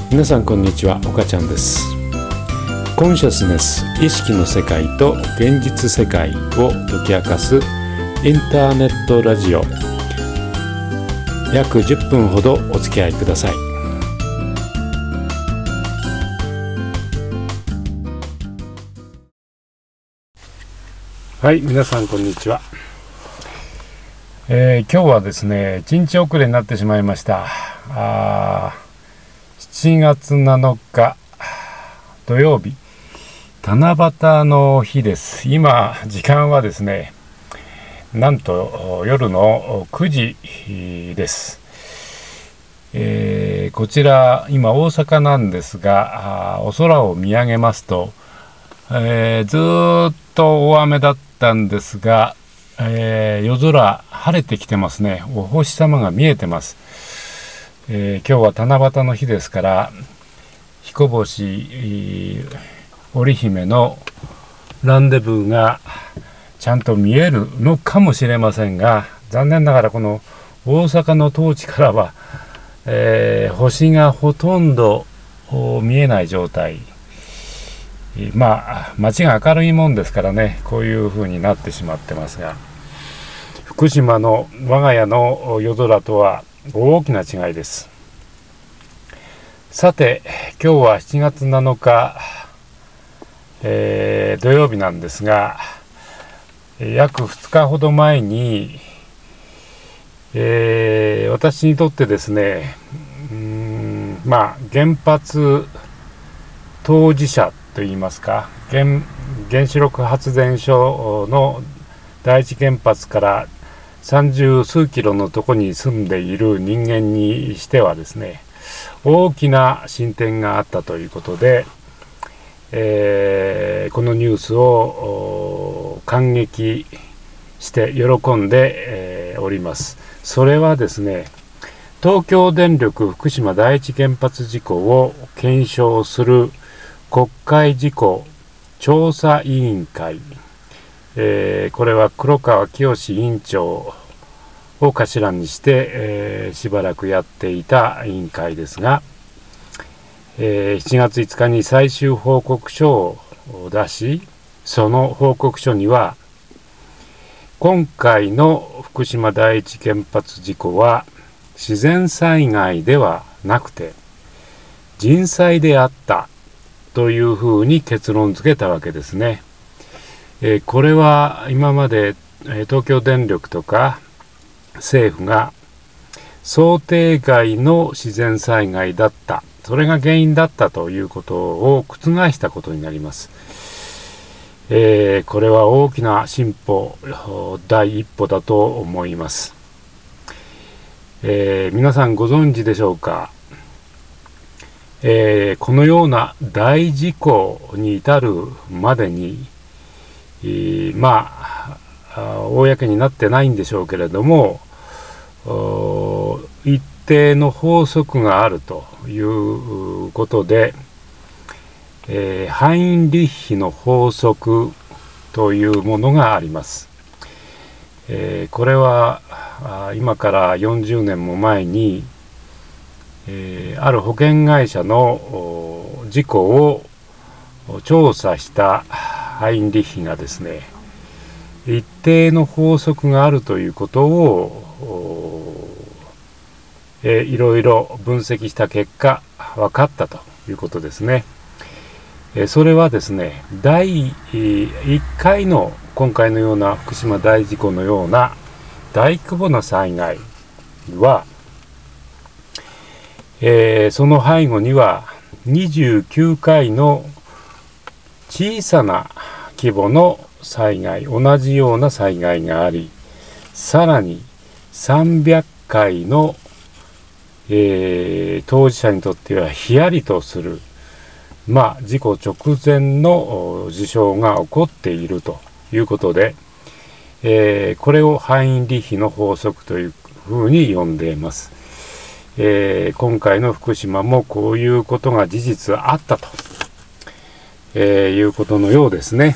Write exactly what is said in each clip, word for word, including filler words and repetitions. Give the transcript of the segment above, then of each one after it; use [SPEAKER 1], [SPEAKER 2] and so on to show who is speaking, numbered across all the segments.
[SPEAKER 1] 皆さんこんにちは、岡ちゃんです。コンシャスネス、意識の世界と現実世界を解き明かすインターネットラジオ、約じゅっぷんほどお付き合いください。はい、皆さんこんにちは。えー、今日はですね、いちにち遅れになってしまいました。あしちがつなのか土曜日、七夕の日です。今時間はですね、なんと夜のくじです。えー、こちら今大阪なんですが、お空を見上げますと、えー、ずーっと大雨だったんですが、えー、夜空晴れてきてますね。お星様が見えてます。えー、今日は七夕の日ですから、彦星織姫のランデブーがちゃんと見えるのかもしれませんが、残念ながらこの大阪の当地からは、えー、星がほとんど見えない状態。まあ街が明るいもんですからね、こういう風になってしまってますが、福島の我が家の夜空とは大きな違いです。さて、今日はしちがつなのか、えー、土曜日なんですが、約ふつかほど前に、えー、私にとってですね、うーんまあ原発当事者といいますか、 原, 原子力発電所の第一原発から三十数キロのところに住んでいる人間にしてはですね、大きな進展があったということで、えー、このニュースを感激して喜んで、えー、おります。それはですね、東京電力福島第一原発事故を検証する国会事故調査委員会、えー、これは黒川清委員長を頭にして、えー、しばらくやっていた委員会ですが、えー、しちがついつかに最終報告書を出し、その報告書には、今回の福島第一原発事故は自然災害ではなくて人災であったというふうに結論付けたわけですね。えー、これは今まで、えー、東京電力とか政府が想定外の自然災害だった、それが原因だったということを覆したことになります。えー、これは大きな進歩、第一歩だと思います。えー、皆さんご存知でしょうか。えー、このような大事故に至るまでに、えー、まあ公になってないんでしょうけれども、一定の法則があるということで、えー、ハインリッヒの法則というものがあります。えー、これは今からよんじゅうねんも前に、えー、ある保険会社の事故を調査したハインリッヒがですね、一定の法則があるということを、えー、いろいろ分析した結果分かったということですね。えー、それはですね、だいいっかいの今回のような福島大事故のような大規模な災害は、えー、その背後にはにじゅうきゅうかいの小さな規模の災害、同じような災害があり、さらにさんびゃっかいの、えー、当事者にとってはヒヤリとする、まあ、事故直前の事象が起こっているということで、えー、これをハインリッヒの法則というふうに呼んでいます。えー、今回の福島もこういうことが事実あったと、えー、いうことのようですね。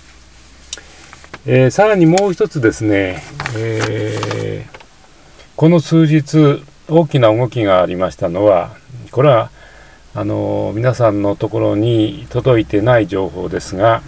[SPEAKER 1] えー、さらにもう一つですね、えー、この数日大きな動きがありましたのは、これはあの皆さんのところに届いてない情報ですが、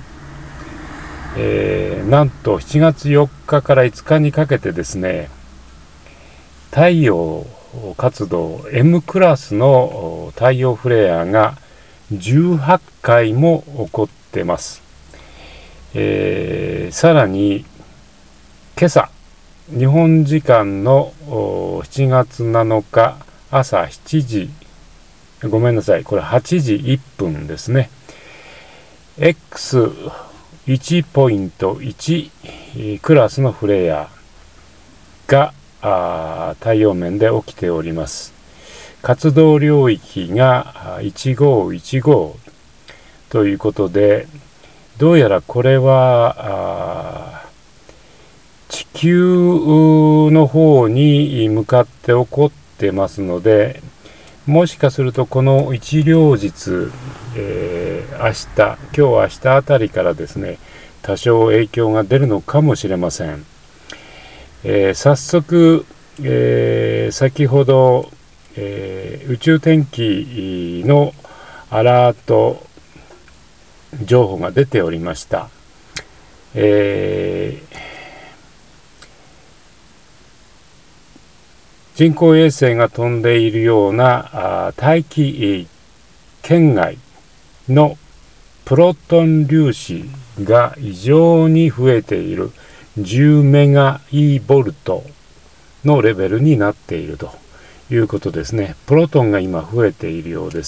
[SPEAKER 1] えー、なんとしちがつよっかからいつかにかけてですね、太陽活動 エム クラスの太陽フレアがじゅうはちかいも起こってます。えー、さらに今朝日本時間のしちがつなのか朝しちじ、ごめんなさい、これはちじいっぷんですね。 エックスいちてんいち クラスのフレアが太陽面で起きております。活動領域がいちごいちごということで、どうやらこれは地球の方に向かって起こってますので、もしかするとこの一両日、えー、明日、今日明日あたりからですね、多少影響が出るのかもしれません。えー、早速、えー、先ほど、えー、宇宙天気のアラート情報が出ておりました。えー人工衛星が飛んでいるような大気圏外のプロトン粒子が異常に増えているじゅうメガイーボルトのレベルになっているということですね。プロトンが今増えているようです。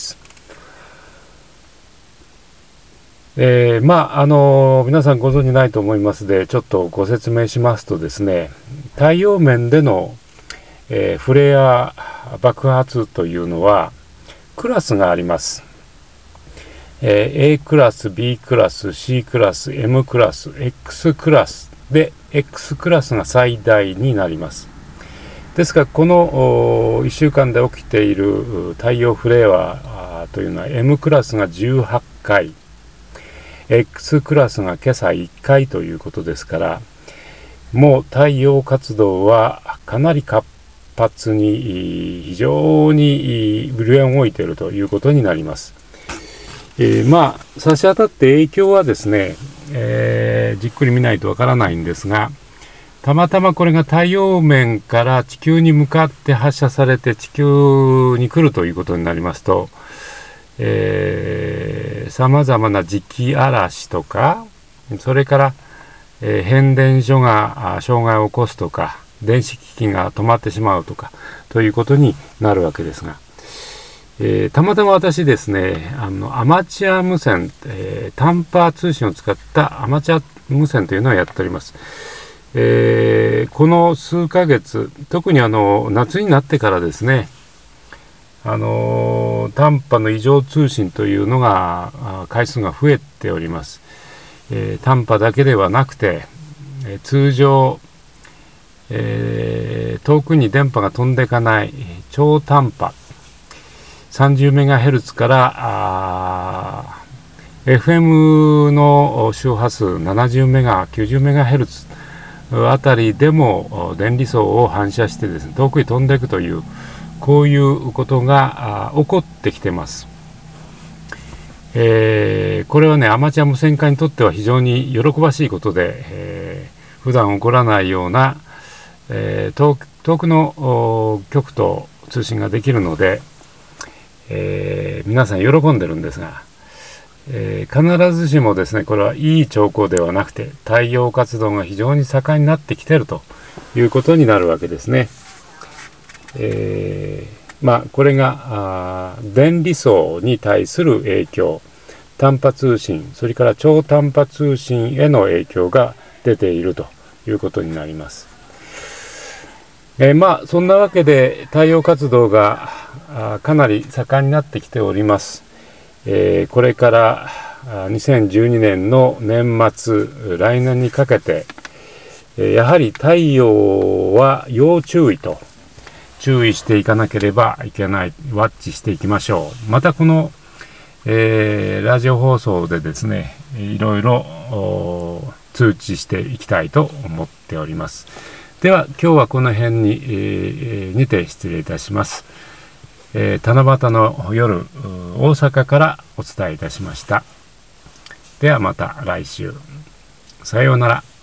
[SPEAKER 1] えー、まああの皆さんご存じないと思いますので、ちょっとご説明しますとですね、太陽面でのえー、フレア爆発というのはクラスがあります。えー、A クラス、B クラス、C クラス、M クラス、X クラスで X クラスが最大になります。ですからこのいっしゅうかんで起きている太陽フレアというのは M クラスがじゅうはちかい、X クラスが今朝いっかいということですから、もう太陽活動はかなり活発に非常にブレ動いているということになります。えー、まあ差し当たって影響はですね、えー、じっくり見ないとわからないんですが、たまたまこれが太陽面から地球に向かって発射されて地球に来るということになりますと、さまざまな磁気嵐とか、それから、えー、変電所が障害を起こすとか、電子機器が止まってしまうとかということになるわけですが、えー、たまたま私ですね、あのアマチュア無線、えー、短波通信を使ったアマチュア無線というのをやっております。えー、この数ヶ月、特にあの夏になってからですね、あの短波の異常通信というのが回数が増えております。えー、短波だけではなくて、えー、通常えー、遠くに電波が飛んでいかない超短波 さんじゅうメガヘルツ から エフエム の周波数ななじゅうメガ、きゅうじゅうメガヘルツ あたりでも電離層を反射してですね、遠くに飛んでいくという、こういうことが起こってきてます。えー、これはね、アマチュア無線化にとっては非常に喜ばしいことで、えー、普段起こらないようなえー、遠く、遠くの局と通信ができるので、えー、皆さん喜んでるんですが、えー、必ずしもですね、これはいい兆候ではなくて、太陽活動が非常に盛んになってきているということになるわけですね。えー、まあこれが電離層に対する影響、短波通信、それから超短波通信への影響が出ているということになります。えー、まあそんなわけで太陽活動がかなり盛んになってきております。えー、これからにせんじゅうにねんの年末、来年にかけて、えー、やはり太陽は要注意と注意していかなければいけない、ワッチしていきましょう。またこの、えー、ラジオ放送でですね、いろいろ通知していきたいと思っております。では今日はこの辺に、えー、にて失礼いたします。 えー、七夕の夜大阪からお伝えいたしました。ではまた来週。さようなら。